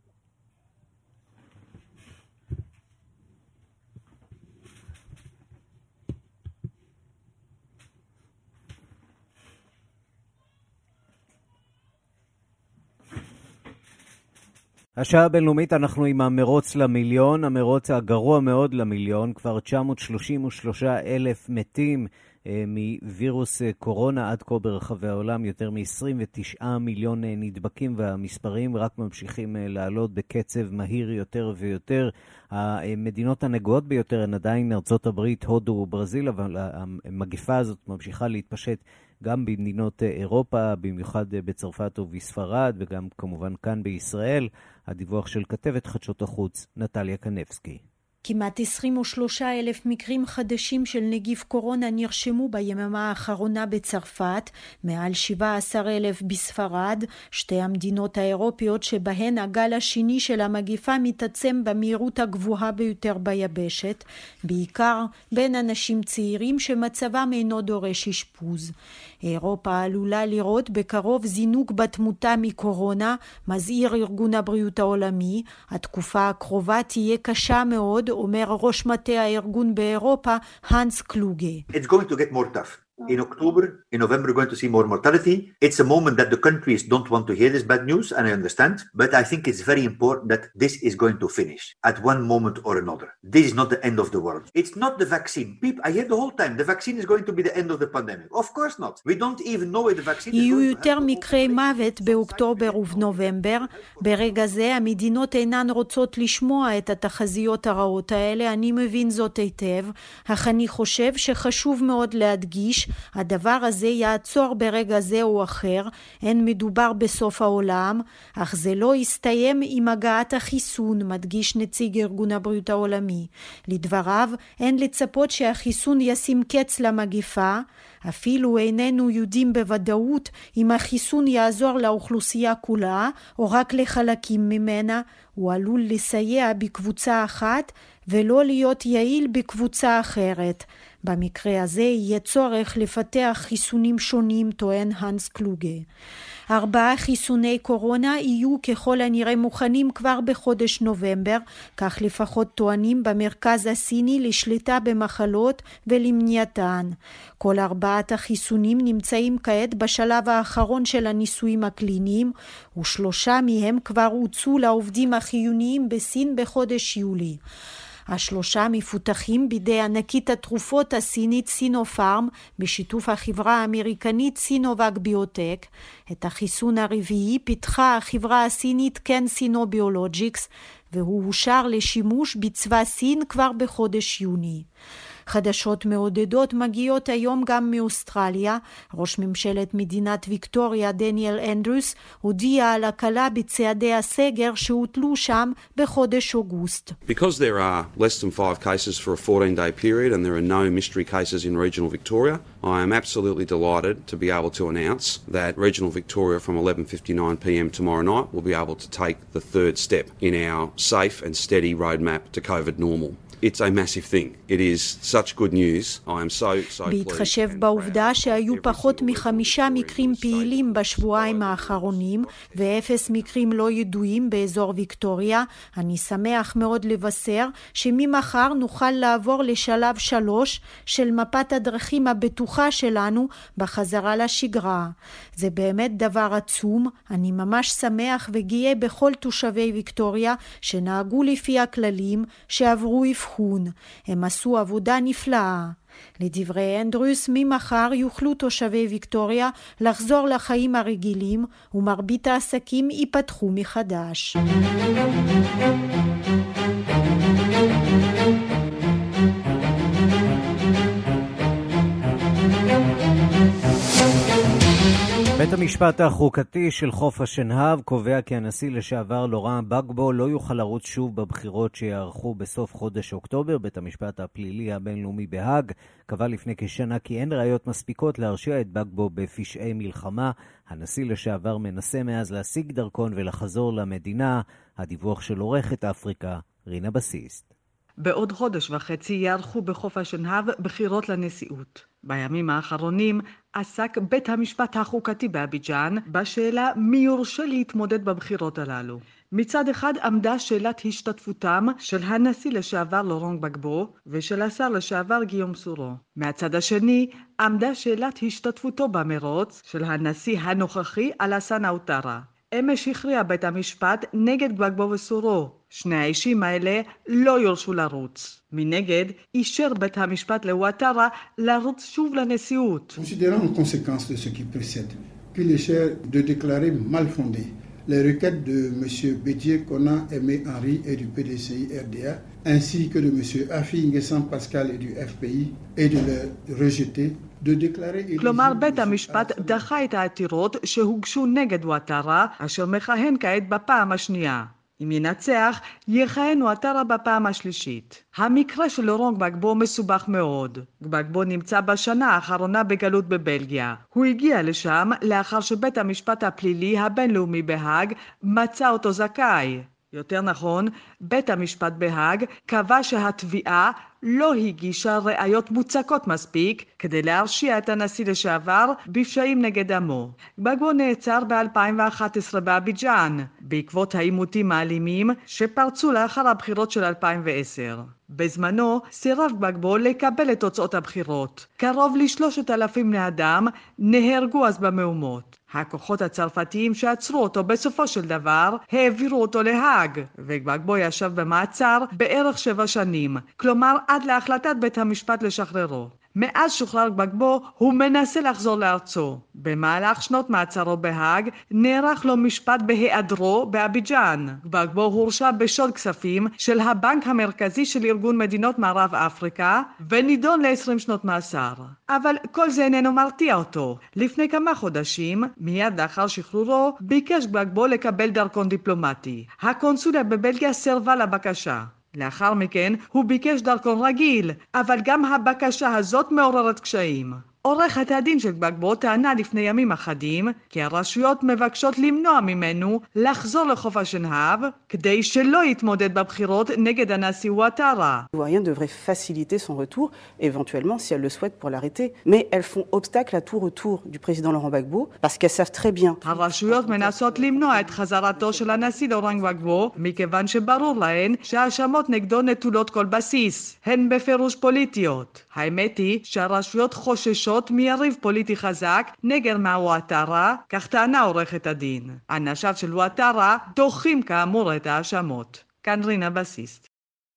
השעה הבינלאומית, אנחנו עם המרוץ למיליון, המרוץ הגרוע מאוד למיליון, כבר תשע מאות שלושים ושלושה אלף מתים אה, מווירוס אה, קורונה עד כה ברחבי העולם, יותר מ-עשרים ותשעה מיליון אה, נדבקים, והמספרים רק ממשיכים אה, לעלות בקצב מהיר יותר ויותר. המדינות הנגועות ביותר הן עדיין ארצות הברית, הודו וברזיל, אבל המגפה הזאת ממשיכה להתפשט גם במדינות אירופה, במיוחד בצרפת ובספרד, וגם כמובן כאן בישראל. הדיווח של כתבת חדשות החוץ, נטליה קנבסקי. כמעט עשרים ושלושה אלף מקרים חדשים של נגיף קורונה נרשמו ביממה האחרונה בצרפת, מעל שבעה עשר אלף בספרד, שתי המדינות האירופיות שבהן הגל השני של המגיפה מתעצם במהירות הגבוהה ביותר ביבשת, בעיקר בין אנשים צעירים שמצבם אינו דורש אשפוז. אירופה עלולה לראות בקרוב זינוק בתמותה מקורונה, מזהיר ארגון הבריאות העולמי. התקופה הקרובה תהיה קשה מאוד, אומר ראש מטה הארגון באירופה, הנס קלוגה. It's going to get more tough. In October, in November, we're going to see more mortality. It's a moment that the countries don't want to hear this bad news, and I understand, but I think it's very important that this is going to finish at one moment or another. This is not the end of the world. It's not the vaccine. People, I hear the whole time, the vaccine is going to be the end of the pandemic. Of course not. We don't even know if the vaccine is going to... יהיו יותר מקרי מוות באוקטובר ובנובמבר. ברגע זה המדינות אינן רוצות לשמוע את התחזיות הרעות האלה, אני מבין זאת היטב, אך אני חושב שחשוב מאוד להדגיש, הדבר הזה יעצור ברגע זה או אחר, אין מדובר בסוף העולם, אך זה לא יסתיים עם הגעת החיסון, מדגיש נציג ארגון הבריאות העולמי. לדבריו, אין לצפות שהחיסון ישים קץ למגיפה, אפילו איננו יודעים בוודאות אם החיסון יעזור לאוכלוסייה כולה או רק לחלקים ממנה, הוא עלול לסייע בקבוצה אחת ולא להיות יעיל בקבוצה אחרת. במקרה הזה יהיה צורך לפתח חיסונים שונים, טוען הנס קלוגה. ארבעה חיסוני קורונה יהיו ככל הנראה מוכנים כבר בחודש נובמבר, כך לפחות טוענים במרכז הסיני לשליטה במחלות ולמניעתן. כל ארבעת החיסונים נמצאים כעת בשלב האחרון של הניסויים הקליניים, ושלושה מהם כבר הוצאו לעובדים החיוניים בסין בחודש יולי. השלושה מפותחים בידי ענקית התרופות הסינית סינופארם בשיתוף החברה האמריקנית סינובק ביוטק. את החיסון הרביעי פיתחה החברה הסינית קנסינו ביולוג'יקס, והוא אושר לשימוש בצבא סין כבר בחודש יוני. חדשות מעודדות מגיעות היום גם מאוסטרליה. ראש ממשלת מדינת ויקטוריה דניאל אנדרוס הודיע על הקלה בצעדי הסגר שהוטלו שם בחודש אוגוסט. Because there are less than five cases for a fourteen day period and there are no mystery cases in regional Victoria, I am absolutely delighted to be able to announce that regional Victoria from eleven fifty-nine p m tomorrow night will be able to take the third step in our safe and steady roadmap to COVID normal. It's a massive thing. It is such good news. I am so so pleased. בהתחשב בעובדה שהיו פחות מחמישה מקרים פעילים בשבועיים האחרונים ואפס מקרים לא ידועים באזור ויקטוריה, אני שמח מאוד לבשר שממחר נוכל לעבור לשלב שלוש של מפת הדרכים הבטוחה שלנו בחזרה לשגרה. זה באמת דבר עצום. אני ממש שמח וגאה בכל תושבי ויקטוריה שנהגו לפי הכללים, שעברו אבחון. הם עשו עבודה נפלאה. לדברי אנדרוס, ממחר יוכלו תושבי ויקטוריה לחזור לחיים הרגילים ומרבית העסקים ייפתחו מחדש. בית המשפט החוקתי של חוף השנהב קובע כי הנשיא לשעבר לורן בגבו לא יוכל לרוץ שוב בבחירות שיערכו בסוף חודש אוקטובר. בית המשפט הפלילי הבינלאומי בהאג קבע לפני כשנה כי אין ראיות מספיקות להרשיע את בגבו בפשעי מלחמה. הנשיא לשעבר מנסה מאז להשיג דרכון ולחזור למדינה. הדיווח של עורכת אפריקה רינה בסיסט. בעוד חודש וחצי יערכו בחוף השנהב בחירות לנשיאות. בימים האחרונים עסק בית המשפט החוקתי באביג'אן בשאלה מי יורשה להתמודד בבחירות הללו. מצד אחד עמדה שאלת השתתפותם של הנשיא לשעבר לורן בגבו ושל השר לשעבר גיום סורו. מהצד השני עמדה שאלת השתתפותו במרוץ של הנשיא הנוכחי אלאסן אוטרה. אמש הכריע בית המשפט נגד בגבו וסורו. שני האישים האלה לא יורשו לרוץ. מנגד, אישר בית המשפט לאוטרה לרוץ שוב לנשיאות. Considérant en conséquence de ce qui précède, qu'il est cher de déclarer mal fondé les requêtes de M. Bédier Kona Aimé Henri et du P D C I R D A, ainsi que de M. Afi Nguessan Pascal et du F P I, et de les rejeter, כלומר, בית המשפט דחה את העתירות שהוגשו נגד אוטרה, אשר מכהן כעת בפעם השנייה. אם ינצח, יכהן אוטרה בפעם השלישית. המקרה של לורן בגבו מסובך מאוד. בגבו נמצא בשנה האחרונה בגלות בבלגיה. הוא הגיע לשם לאחר שבית המשפט הפלילי הבינלאומי בהאג מצא אותו זכאי. יותר נכון, בית המשפט בהאג קבע שהתביעה לא הגישה ראיות מוצקות מספיק כדי להרשיע את הנשיא לשעבר בפשעים נגד עמו. בגבו נעצר ב-אלפיים ואחת עשרה באביג'אן, בעקבות העימותים האלימים שפרצו לאחר הבחירות של אלפיים ועשר. בזמנו סירב בגבו לקבל את תוצאות הבחירות. קרוב לשלושת אלפים בני אדם נהרגו אז במהומות. הכוחות הצרפתיים שעצרו אותו בסופו של דבר העבירו אותו להאג, ובגבו ישב במעצר בערך שבע שנים, כלומר עד להחלטת בית המשפט לשחררו. מאז שוחרר בגבו הוא מנסה לחזור לארצו. במהלך שנות מעצרו בהאג נערך לו משפט בהיעדרו באביג'אן. בגבו הורשע בשוד כספים של הבנק המרכזי של ארגון מדינות מערב אפריקה ונידון ל-עשרים שנות מאסר. אבל כל זה איננו מרתיע אותו. לפני כמה חודשים, מיד לאחר שחרורו, ביקש בגבו לקבל דרכון דיפלומטי. הקונסוליה בבלגיה סירבה לבקשה. לאחר מכן הוא ביקש דרכון רגיל, אבל גם הבקשה הזאת מעוררת קשיים. עורכת הדין של בגבו טענה לפני ימים אחדים כי הרשויות מבקשות למנוע ממנו לחזור לחוף השנהב כדי שלא יתמודד בבחירות נגד הנשיא אוטרה. Ivoiriennes devraient faciliter son retour, éventuellement si elles le souhaitent pour l'arrêter, mais elles font obstacle à tout retour du président Laurent Gbagbo parce qu'elles savent très bien. הרשויות מנסות למנוע את חזרתו של הנשיא לורן גבגבו מכיוון שברור להן שהאשמות נגדו נטולות כל בסיס, הן בפירוש פוליטיות. האמת היא שהרשויות חוששות מיריב פוליטי חזק נגד אוטרה, כך טענה עורכת הדין. אנשיו של אוטרה דוחים כאמור את האשמות. כאן רינה בסיסט.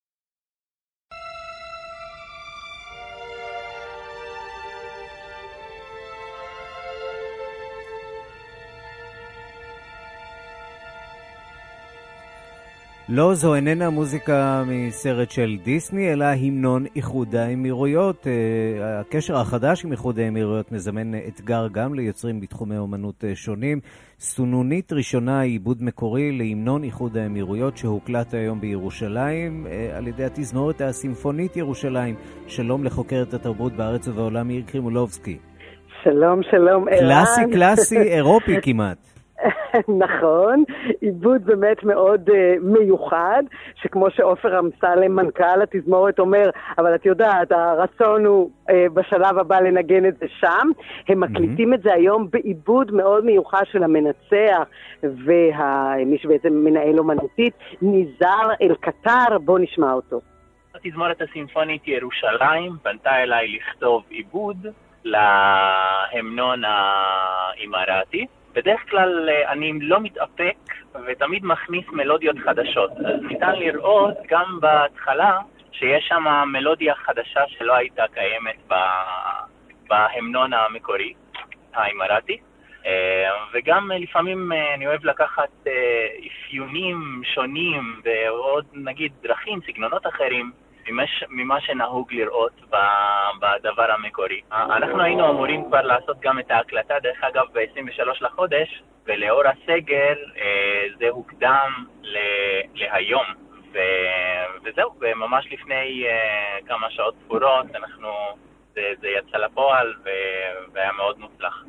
לא, זו איננה מוזיקה מסרט של דיסני, אלא המנון איחוד האמירויות. הקשר החדש עם איחוד האמירויות מזמן אתגר גם ליוצרים בתחומי אומנות שונים. סונונית ראשונה היא עיבוד מקורי להמנון איחוד האמירויות שהוקלט היום בירושלים על ידי התזמורת הסימפונית ירושלים. שלום לחוקרת התרבות בארץ ובעולם מאיר קרימולובסקי. שלום, שלום. קלאסי, קלאסי, אירופי כמעט. נכון, עיבוד באמת מאוד uh, מיוחד, שכמו שאופר אמסלם מנכ"ל התזמורת אומר, אבל את יודעת, הרצון הוא uh, בשלב הבא לנגן את זה שם. הם מקליטים mm-hmm. את זה היום בעיבוד מאוד מיוחד של המנצח ומי שבעצם מנהל אומנותית, ניזר אל-קטר. בוא נשמע אותו. התזמורת הסימפונית ירושלים פנתה אליי לכתוב עיבוד להמנון האימראטי. בדרך כלל אני לא מתאפק ותמיד מכניס מלודיות חדשות. אז ניתן לראות גם בהתחלה שיש שם מלודיה חדשה שלא הייתה קיימת בהמנון המקורי, האימראטי. וגם לפעמים אני אוהב לקחת אפיונים שונים ועוד נגיד דרכים, סגנונות אחרים ממה שנהוג לראות בדבר המקורי. אנחנו היינו אמורים כבר לעשות גם את ההקלטה, דרך אגב, ב-עשרים ושלושה לחודש, ולאור הסגר זה הוקדם להיום. וזהו, וממש לפני כמה שעות ספורות, אנחנו, זה, זה יצא לפועל והיה מאוד מוצלח.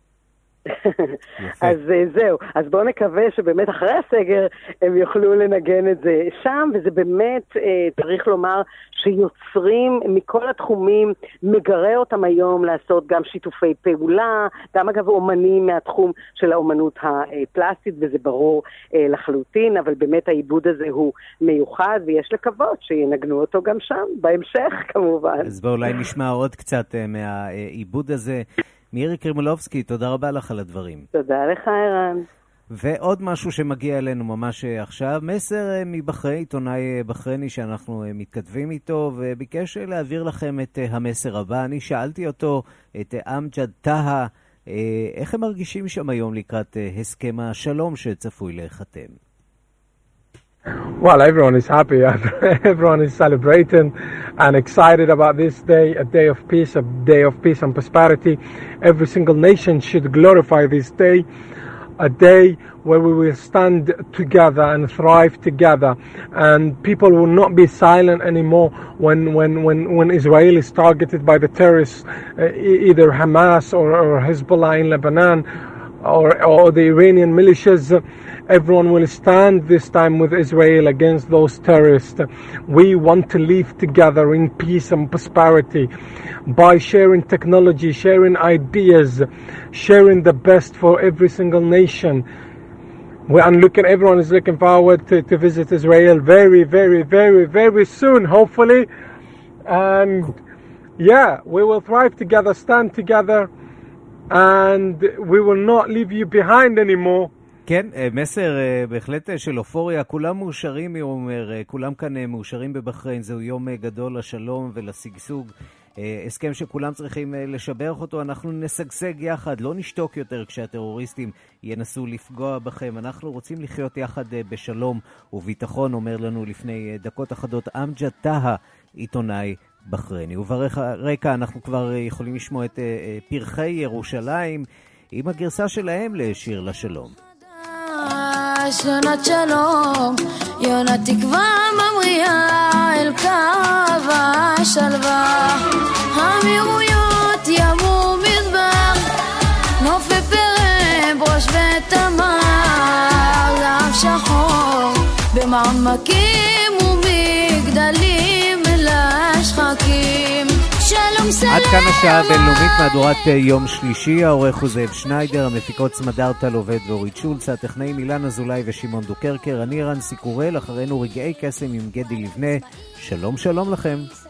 אז זהו, אז בואו נקווה שבאמת אחרי הסגר הם יוכלו לנגן את זה שם, וזה באמת, צריך לומר שיוצרים מכל התחומים, מגרה אותם היום לעשות גם שיתופי פעולה, גם אגב אומנים מהתחום של האומנות הפלסטית, וזה ברור לחלוטין, אבל באמת העיבוד הזה הוא מיוחד, ויש לקוות שינגנו אותו גם שם, בהמשך כמובן. אז בואו אולי נשמע עוד קצת מהעיבוד הזה. מירי קרימולובסקי, תודה רבה לך על הדברים. תודה לך, ערן. ועוד משהו שמגיע אלינו ממש עכשיו, מסר מבחריין, עיתונאי בחרייני שאנחנו מתכתבים איתו, וביקש להעביר לכם את המסר הבא. אני שאלתי אותו, את אמג'ד טהא, איך הם מרגישים שם היום לקראת הסכם השלום שצפוי להיחתם? Well, everyone is happy. Everyone is celebrating and excited about this day, a day of peace, a day of peace and prosperity. Every single nation should glorify this day, a day where we will stand together and thrive together. And people will not be silent anymore when, when, when, when Israel is targeted by the terrorists, uh, either Hamas or, or Hezbollah in Lebanon, or, or the Iranian militias. Everyone will stand this time with Israel against those terrorists. We want to live together in peace and prosperity by sharing technology, sharing ideas, sharing the best for every single nation. And looking, everyone is looking forward to, to visit Israel very, very, very, very soon, hopefully. And yeah, we will thrive together, stand together, and we will not leave you behind anymore. כן, מסר בהחלט של אופוריה, כולם מאושרים, הוא אומר, כולם כאן מאושרים בבחריין, זהו יום גדול לשלום ולשגשוג, הסכם שכולם צריכים לשבח אותו, אנחנו נסגסג יחד, לא נשתוק יותר כשהטרוריסטים ינסו לפגוע בכם, אנחנו רוצים לחיות יחד בשלום וביטחון, אומר לנו לפני דקות אחדות אמג'ד טהא, עיתונאי בחרייני. וברקע אנחנו כבר יכולים לשמוע את פרחי ירושלים עם הגרסה שלהם לשיר לשלום. שנת שלום, יונת תקווה ממריאה אל קו השלווה, האמירויות ימו מדבר, נופי פרם בראש ותמר, זהב שחור במעמקים ומגדלים לשחקים. עד כאן השעה הבינלאומית מהדורת יום שלישי, העורך הוא זאב שניידר, המפיקות סמדר טל עובד ואורית שולץ, הטכנאים אילן אזולאי ושמעון דוקרקר, אני ערן סיקורל, אחרינו רגעי קסם עם גדי לבנה. שלום שלום לכם.